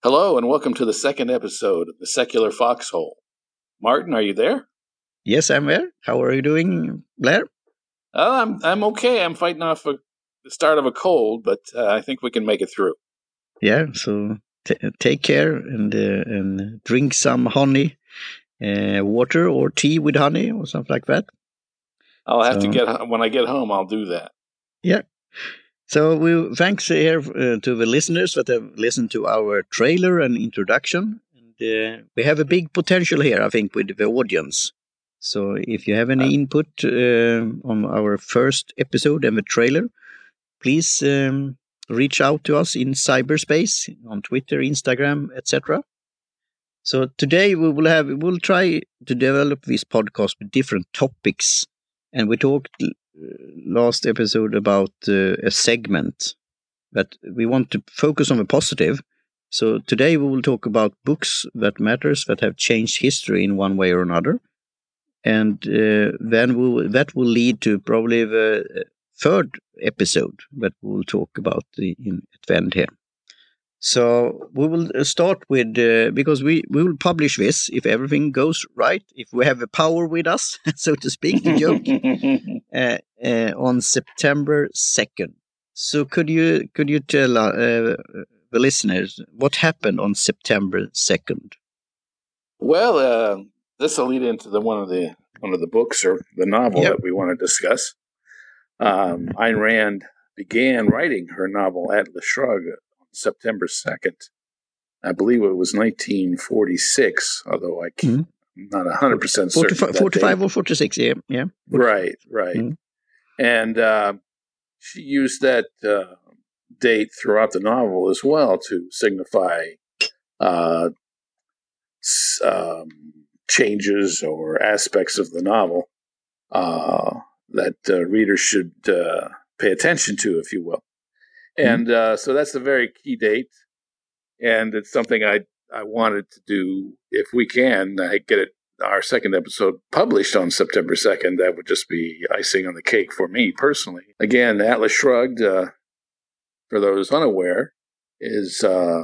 Hello and welcome to the second episode of The Secular Foxhole. Martin, are you there? Yes, I'm there. How are you doing, Blair? I'm okay. I'm fighting off the start of a cold, but I think we can make it through. Yeah, so take care and drink some honey, water or tea with honey or something like that. I'll have to when I get home, I'll do that. Yeah. So thanks here to the listeners that have listened to our trailer and introduction. And we have a big potential here, I think, with the audience. So if you have any input on our first episode and the trailer, please reach out to us in cyberspace on Twitter, Instagram, etc. So today we'll try to develop this podcast with different topics, and we talked last episode about a segment that we want to focus on the positive. So today we will talk about books that matters, that have changed history in one way or another, and then that will lead to probably the third episode that we'll talk about at the end here. So we will start with, because we will publish this if everything goes right, if we have the power with us, so to speak, the joke, on September 2nd. So could you tell the listeners what happened on September 2nd? Well, this will lead into one of the books or the novel that we want to discuss. Ayn Rand began writing her novel Atlas Shrugged on September 2nd. I believe it was 1946, although I'm not 100% certain. 45 or 46, yeah. Right. Mm-hmm. And she used that date throughout the novel as well to signify changes or aspects of the novel that readers should pay attention to, if you will. And so that's a very key date, and it's something I wanted to do if we can. Get our second episode published on September 2nd. That would just be icing on the cake for me personally. Again, Atlas Shrugged, for those unaware, is a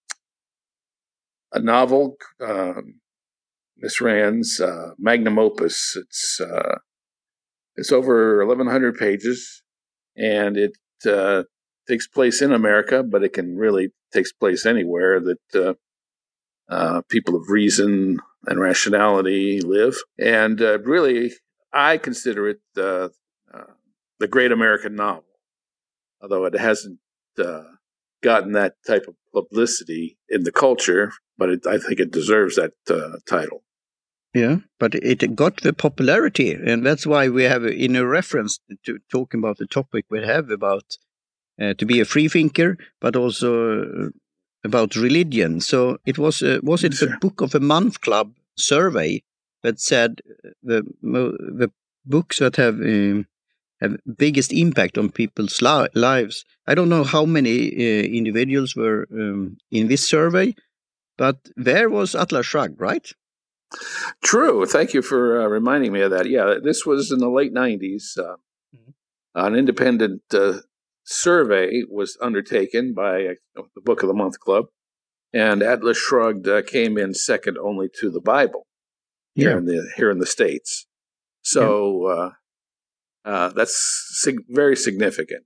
novel, Miss Rand's magnum opus. It's over 1,100 pages, and it takes place in America, but it can really takes place anywhere that people of reason and rationality live. And really, I consider it the great American novel, although it hasn't gotten that type of publicity in the culture, but I think it deserves that title. Yeah, but it got the popularity, and that's why we have in a reference to talking about the topic we have about to be a free thinker, but also about religion. So it was it the Book of the Month Club survey that said the books that have biggest impact on people's lives. I don't know how many individuals were in this survey, but there was Atlas Shrugged, right? True. Thank you for reminding me of that. Yeah, this was in the late 90s. An independent survey was undertaken by the Book of the Month Club, and Atlas Shrugged came in second only to the Bible here in the States. So that's very significant.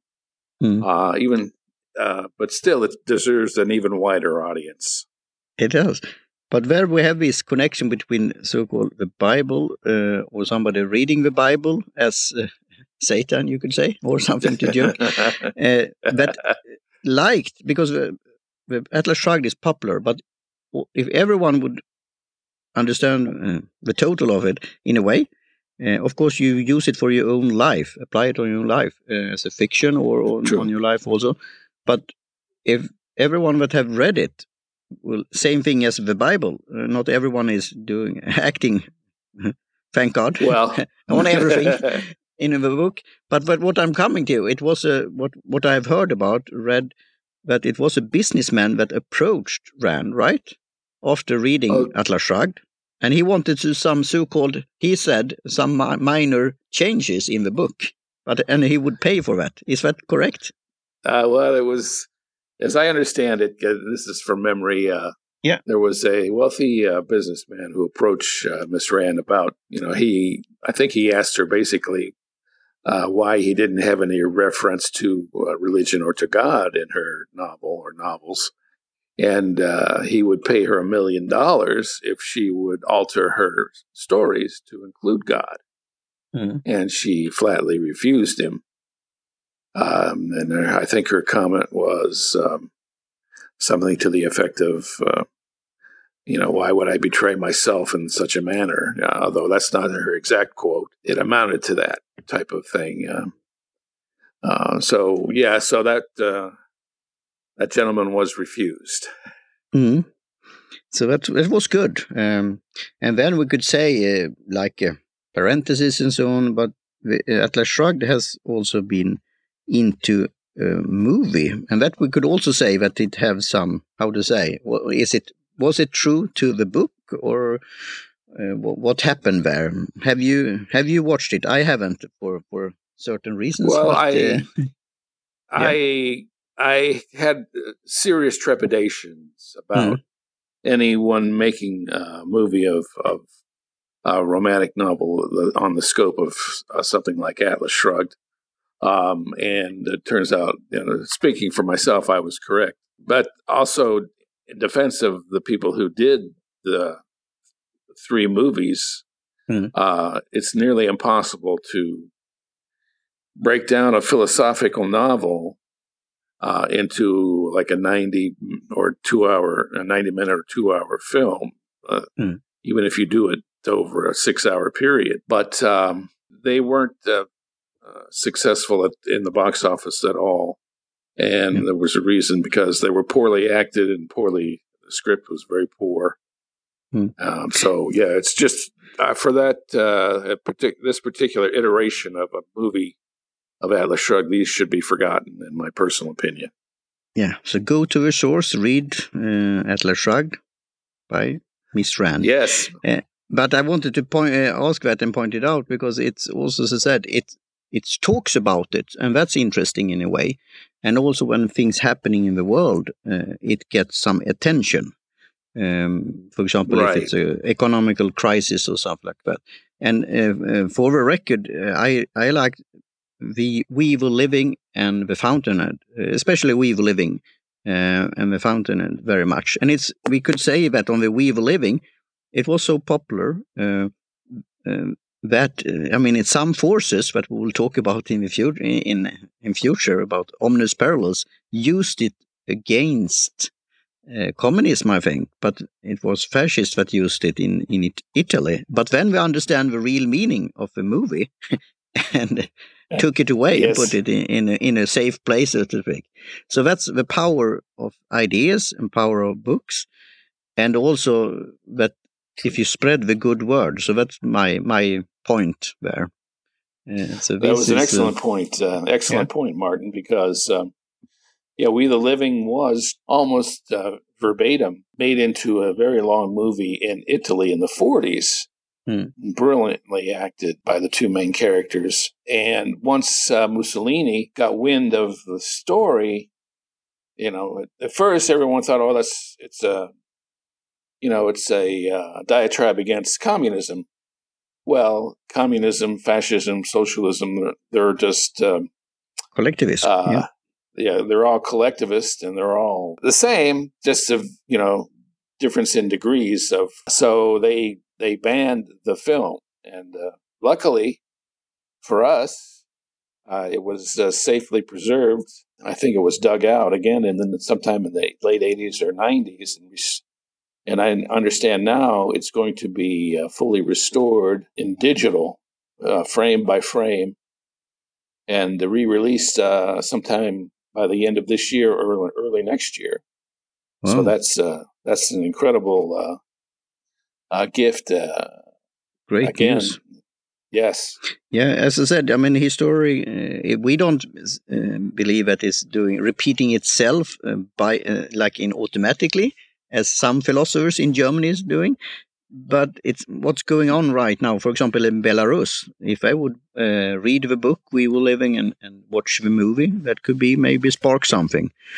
But still, it deserves an even wider audience. It does. But where we have this connection between so-called the Bible or somebody reading the Bible as Satan, you could say, or something to joke, that liked, because the Atlas Shrugged is popular, but if everyone would understand the total of it in a way, of course you use it for your own life, apply it on your own life as a fiction or on your life also. But if everyone that have read it, well, same thing as the Bible. Not everyone is acting, thank God, on everything in the book. But what I'm coming to, it was what I've read that it was a businessman that approached Rand, right, after reading Atlas Shrugged, and he wanted to some so-called, he said, some minor changes in the book, and he would pay for that. Is that correct? Well, it was as I understand it, this is from memory. Yeah. There was a wealthy businessman who approached Miss Rand about, I think he asked her basically why he didn't have any reference to religion or to God in her novel or novels. And he would pay her $1 million if she would alter her stories to include God. Mm-hmm. And she flatly refused him. And I think her comment was something to the effect of, why would I betray myself in such a manner? Although that's not her exact quote, it amounted to that type of thing. So that gentleman was refused. Mm-hmm. So that was good. And then we could say, parentheses and so on, but Atlas Shrugged has also been into a movie. And that we could also say that it have some, was it true to the book, or what happened there? Have you watched it? I haven't for certain reasons. Well, but, I had serious trepidations about anyone making a movie of a romantic novel on the scope of something like Atlas Shrugged. And it turns out, speaking for myself, I was correct. But also, in defense of the people who did the 3 movies, it's nearly impossible to break down a philosophical novel into like a 90 minute or 2 hour film, even if you do it over a 6-hour period. But they weren't successful in the box office at all. And there was a reason, because they were poorly acted and the script was very poor. It's just for that, this particular iteration of a movie of Atlas Shrugged, these should be forgotten, in my personal opinion. Yeah, so go to a source, read Atlas Shrugged by Miss Rand. Yes. But I wanted to ask that and point it out, because it's also, as I said, it talks about it, and that's interesting in a way. And also when things happening in the world, it gets some attention. For example, if it's an economical crisis or something like that. And for the record, I like the We Will Living and The Fountainhead, especially We Will Living and The Fountainhead very much. And we could say that on the We Will Living, it was so popular that it's some forces that we will talk about in the future, in future about Omnes Parallels, used it against communism, I think, but it was fascists that used it in Italy. But then we understand the real meaning of the movie and took it away and put it in a safe place, so to speak. So that's the power of ideas and power of books, and also that if you spread the good word. So that's my point there. So that was an excellent point. Excellent point, Martin, because We the Living was almost verbatim made into a very long movie in Italy in the 40s. Brilliantly acted by the 2 main characters. And once Mussolini got wind of the story, at first everyone thought, it's a diatribe against communism. Well, communism, fascism, socialism, they're just collectivist. They're all collectivist, and they're all the same, just of difference in degrees of. So they banned the film, and luckily for us, it was safely preserved. I think it was dug out again, and then sometime in the late 80s or 90s, and I understand now it's going to be fully restored in digital, frame by frame, and re-released sometime by the end of this year or early next year. Wow. So that's an incredible gift. Great again, news. Yes. Yeah, as I said, history, we don't believe that it's repeating itself automatically, as some philosophers in Germany is doing. But it's what's going on right now. For example, in Belarus, if I would read the book We Were Living and watch the movie, that could maybe spark something.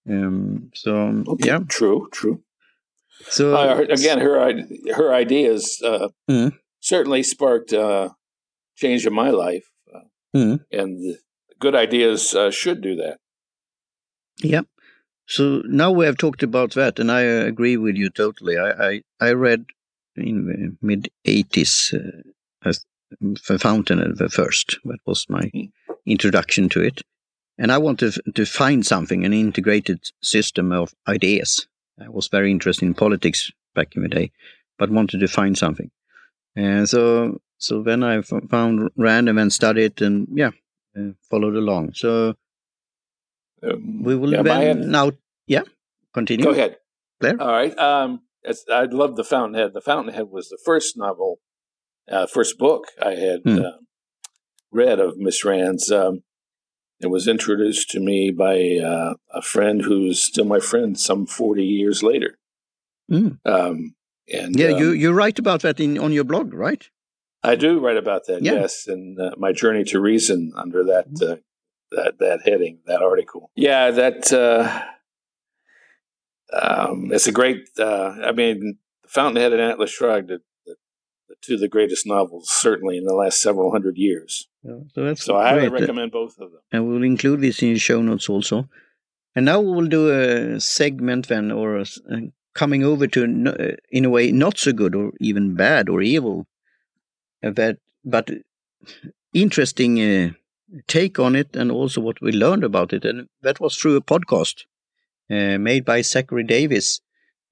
Okay. Yeah. True. So Again, her ideas certainly sparked change in my life, and good ideas should do that. Yeah. So now we have talked about that, and I agree with you totally. I read in the mid-80s the Fountain the first. That was my introduction to it. And I wanted to find something, an integrated system of ideas. I was very interested in politics back in the day, but wanted to find something. And so then I found Rand and then studied and followed along. So we will now continue. Go ahead, Claire. All right. I love The Fountainhead. The Fountainhead was the first novel, first book I had read of Miss Rand's. It was introduced to me by a friend who's still my friend some 40 years later. You write about that on your blog, right? I do write about that, yes, and my journey to reason under that that heading, that article. Yeah, that it's a great. Fountainhead and Atlas Shrugged, the two of the greatest novels, certainly in the last several hundred years. So I highly recommend both of them. And we'll include this in show notes also. And now we will do a segment then, or coming over to, in a way, not so good or even bad or evil, but interesting take on it, and also what we learned about it. And that was through a podcast made by Zachary Davis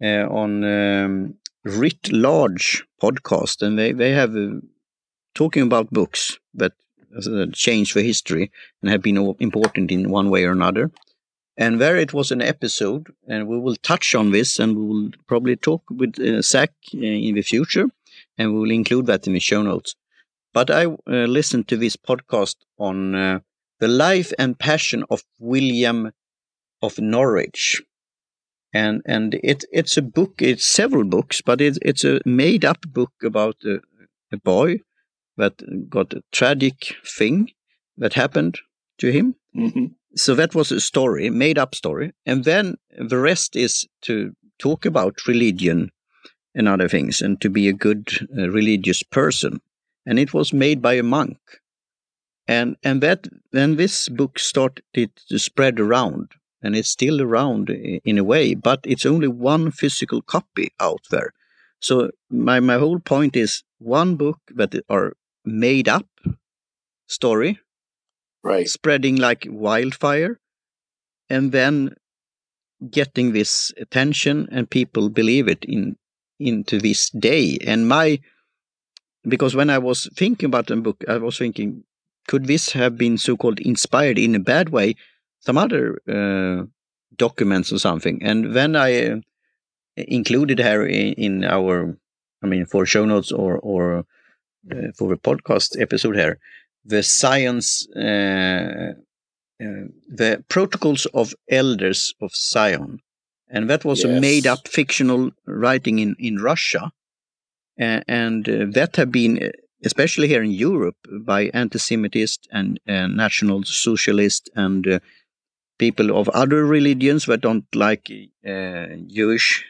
on Writ Large podcast. And they have talking about books that changed the history and have been important in one way or another. And there it was an episode, and we will touch on this, and we will probably talk with Zach in the future, and we will include that in the show notes. But I listened to this podcast on the life and passion of William of Norwich. And it's a book, it's several books, but it's a made-up book about a boy that got a tragic thing that happened to him. Mm-hmm. So that was a story, made-up story. And then the rest is to talk about religion and other things, and to be a good religious person. And it was made by a monk. And then this book started to spread around, and it's still around in a way, but it's only one physical copy out there. So my whole point is one book that are made up story, right, spreading like wildfire, and then getting this attention, and people believe it into this day. And because when I was thinking about the book, I was thinking, could this have been so-called inspired in a bad way, some other documents or something? And then I included her in our, for show notes or for the podcast episode here, the science, the Protocols of Elders of Zion. And that was a made-up fictional writing in Russia. And that have been, especially here in Europe, by anti-Semitists and National Socialists and people of other religions that don't like Jewish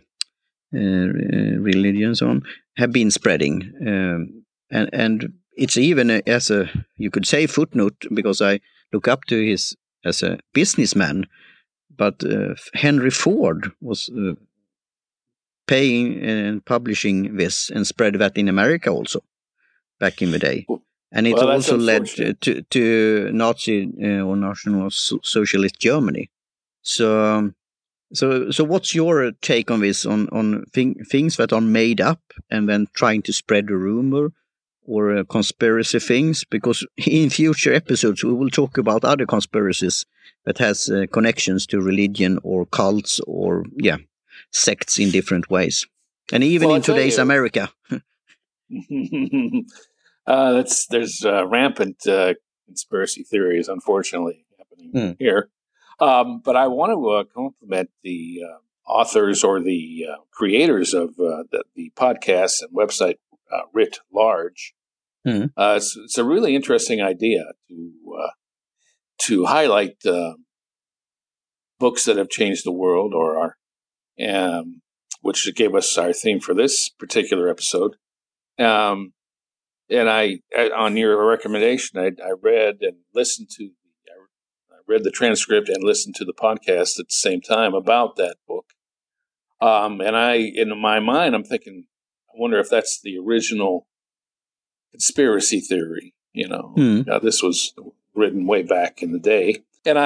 religions have been spreading. And it's even as a, you could say, footnote, because I look up to his as a businessman, but Henry Ford was paying and publishing this and spread that in America also back in the day. And it also led to Nazi or National Socialist Germany. So what's your take on this, on things that are made up and then trying to spread a rumor or conspiracy things? Because in future episodes we will talk about other conspiracies that has connections to religion or cults or sects in different ways, and even in today's America. There's rampant conspiracy theories, unfortunately, happening here. But I want to compliment the authors or the creators of the podcast and website Writ Large. It's a really interesting idea to highlight books that have changed the world, or which gave us our theme for this particular episode. And on your recommendation, I read and listened to. I read the transcript and listened to the podcast at the same time about that book. And in my mind, I'm thinking, I wonder if that's the original conspiracy theory. Now, this was written way back in the day. And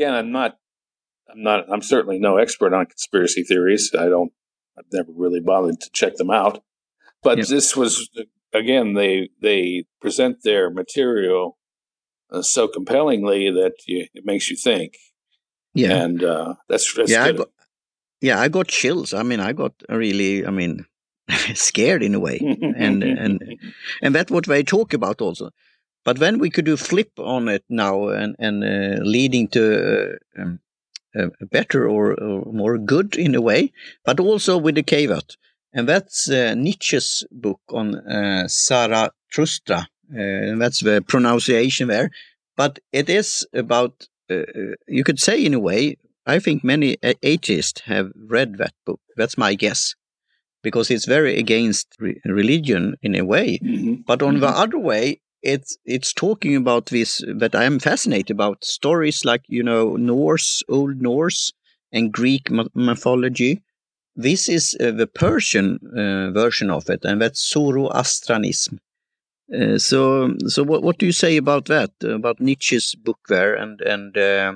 I'm certainly no expert on conspiracy theories. I've never really bothered to check them out. But This was, again, they present their material so compellingly that it makes you think. Yeah. And that's good. I got chills. I got really, scared in a way. and that's what they talk about also. But then we could do flip on it now and leading to a better or more good in a way, but also with a caveat. And that's Nietzsche's book on Zarathustra. And that's the pronunciation there. But it is about, you could say in a way, I think many atheists have read that book. That's my guess. Because it's very against religion in a way. Mm-hmm. But on the other way, it's talking about this that I am fascinated about, stories like, Old Norse and Greek mythology. This is the Persian version of it, and that's Zoroastrianism. So what do you say about that, about Nietzsche's book there, and the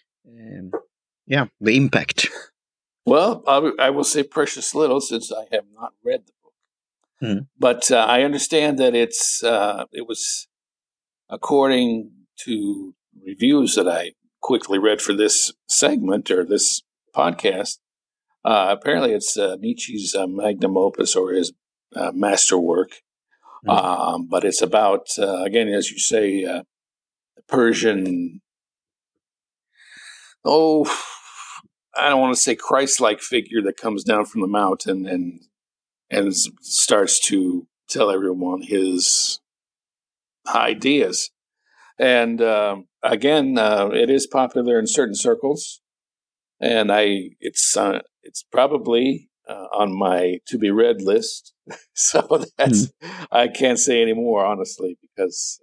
impact? Well, I will say precious little, since I have not read the book. But I understand that it was, according to reviews that I quickly read for this segment or this podcast, apparently it's Nietzsche's magnum opus, or his masterwork. But it's about, again, as you say, the Persian, I don't want to say Christ-like figure that comes down from the mountain and starts to tell everyone his ideas. And again, it is popular in certain circles, and it's probably on my to-be-read list. So that's I can't say any more, honestly, because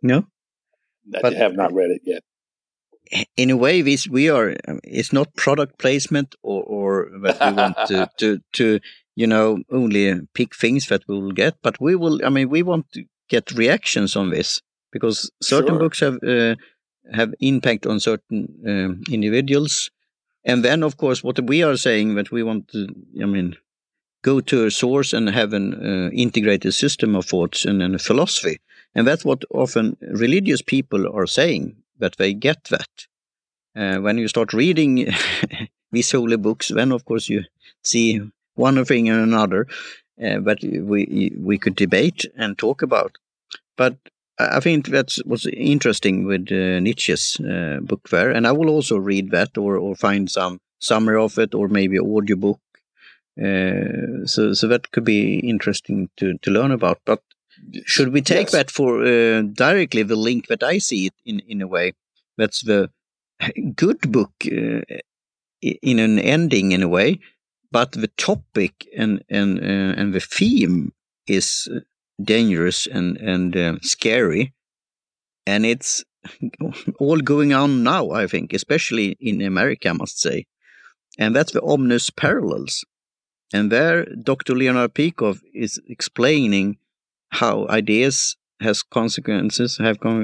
I have not read it yet. In a way, it's not product placement or that we want to only pick things that we will get, but we want to get reactions on this, because certain books have impact on certain individuals. And then, of course, what we are saying, that we want to, go to a source and have an integrated system of thoughts and a philosophy. And that's what often religious people are saying, that they get that. When you start reading these holy books, then, of course, you see one thing and another that we could debate and talk about. But I think that's what's interesting with Nietzsche's book there. And I will also read that or find some summary of it, or maybe an audiobook. So that could be interesting to learn about. But should we take that for directly the link that I see it in a way? That's the good book in an ending in a way, but the topic and the theme is dangerous and scary, and it's all going on now, I think, especially in America, I must say. And that's the ominous parallels. And there, Dr. Leonard Peikoff is explaining how ideas have consequences,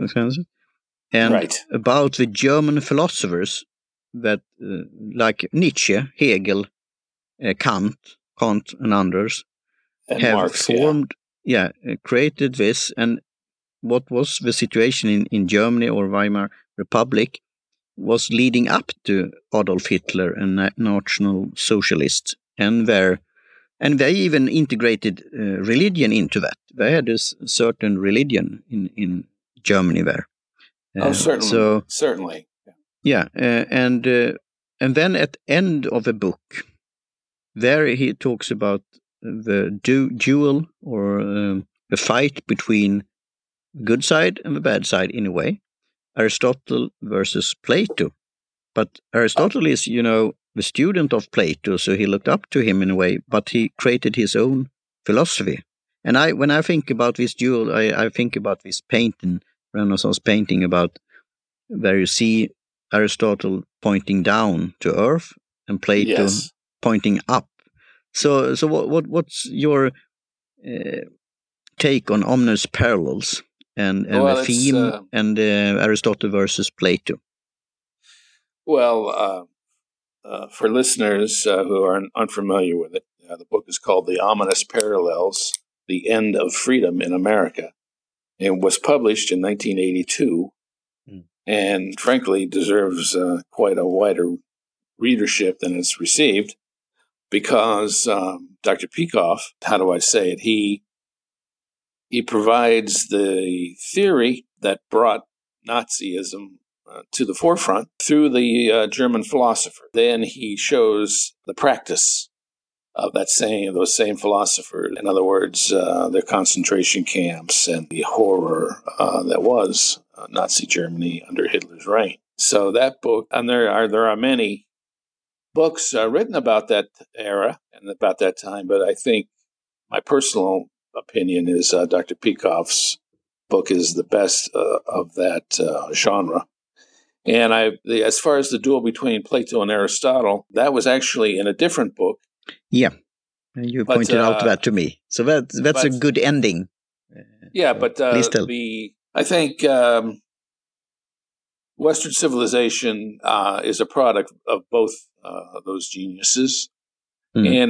and about the German philosophers that, like Nietzsche, Hegel, Kant, and others, and have Marx, formed, created this. And what was the situation in Germany or Weimar Republic was leading up to Adolf Hitler and National Socialists. And they even integrated religion into that. They had a certain religion in Germany there. Certainly. Certainly. Yeah, and then at the end of the book, there he talks about the duel or the fight between the good side and the bad side in a way. Aristotle versus Plato. But Aristotle is, the student of Plato, so he looked up to him in a way, but he created his own philosophy. And when I think about this duel, I think about this painting, Renaissance painting, about where you see Aristotle pointing down to earth and Plato pointing up. So what's your take on Omnes Parallels and the theme and Aristotle versus Plato? Well, for listeners who are unfamiliar with it, the book is called The Ominous Parallels, The End of Freedom in America. It was published in 1982 and frankly deserves quite a wider readership than it's received because Dr. Peikoff, how do I say it, he provides the theory that brought Nazism to the forefront through the German philosopher. Then he shows the practice of those same philosophers. In other words, their concentration camps and the horror that was Nazi Germany under Hitler's reign. So that book, and there are many books written about that era and about that time, but I think my personal opinion is Dr. Peikoff's book is the best of that genre. And as far as the duel between Plato and Aristotle, that was actually in a different book. Yeah, you pointed out that to me. So that's a good ending. But I think Western civilization is a product of both those geniuses, and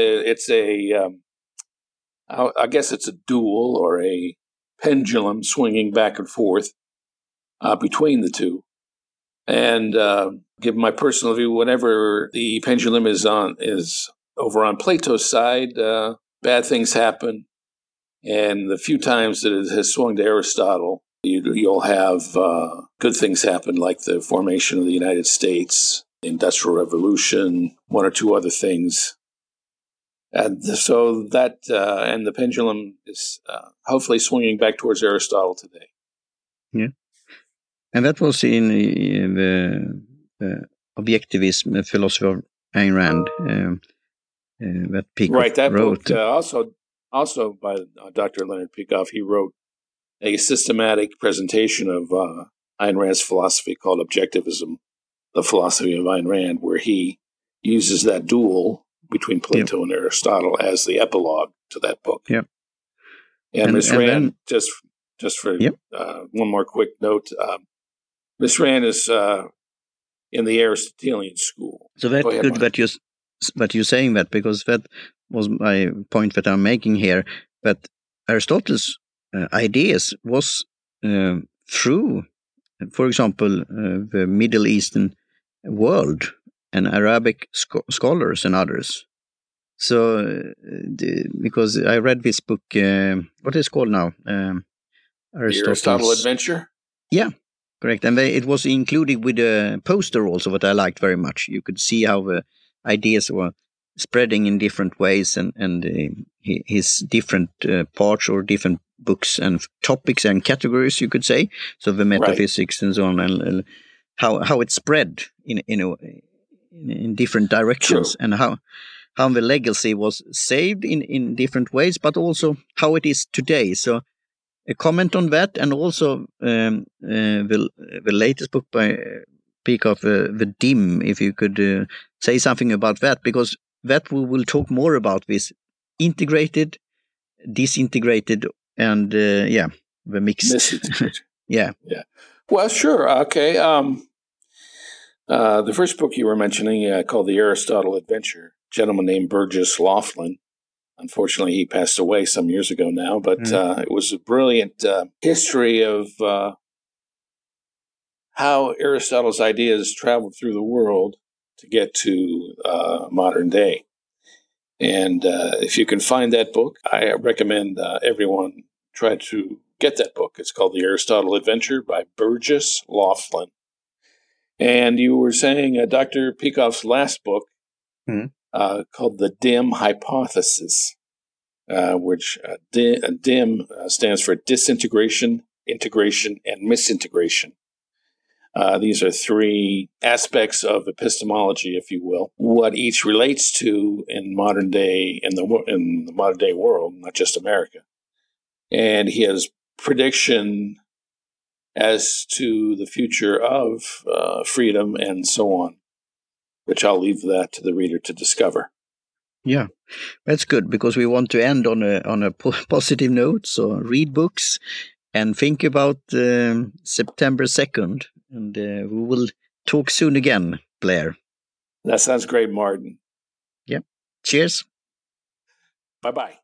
I guess it's a duel or a pendulum swinging back and forth between the two. And give my personal view, whenever the pendulum is over on Plato's side, bad things happen. And the few times that it has swung to Aristotle, you'll have good things happen, like the formation of the United States, the Industrial Revolution, one or two other things. And so that, and the pendulum is hopefully swinging back towards Aristotle today. Yeah. And that was in the objectivism philosophy of Ayn Rand that Peikoff right, that wrote. Book, also by Dr. Leonard Peikoff, he wrote a systematic presentation of Ayn Rand's philosophy called Objectivism, the philosophy of Ayn Rand, where he uses that duel between Plato and Aristotle as the epilogue to that book. Yep. And Ms. Rand, just for one more quick note, Ms. Rand is in the Aristotelian school. So that's good that you're saying that, because that was my point that I'm making here, that Aristotle's ideas was through, for example, the Middle Eastern world and Arabic scholars and others. So, because I read this book, what is it called now? Aristotle Adventure? Yeah, correct. And it was included with a poster also, what I liked very much. You could see how the ideas were spreading in different ways and his different parts or different books and topics and categories, you could say. So the metaphysics and so on, and how it spread in different directions. True. And how the legacy was saved in different ways, but also how it is today. So a comment on that, and also the latest book by Peikoff, The Dim, if you could say something about that, because that we will talk more about this integrated, disintegrated, and the mixed. Yeah. Well, sure. Okay. The first book you were mentioning, called The Aristotle Adventure, a gentleman named Burgess Laughlin. Unfortunately, he passed away some years ago now, but it was a brilliant history of how Aristotle's ideas traveled through the world to get to modern day. And if you can find that book, I recommend everyone try to get that book. It's called The Aristotle Adventure by Burgess Laughlin. And you were saying Dr. Peikoff's last book, called The Dim Hypothesis, which DIM stands for disintegration, integration, and misintegration. These are three aspects of epistemology, if you will, what each relates to in modern day, in the modern day world, not just America. And he has prediction as to the future of freedom and so on, which I'll leave that to the reader to discover. Yeah, that's good, because we want to end on a positive note. So read books and think about September 2nd. And we will talk soon again, Blair. That sounds great, Martin. Yeah. Cheers. Bye-bye.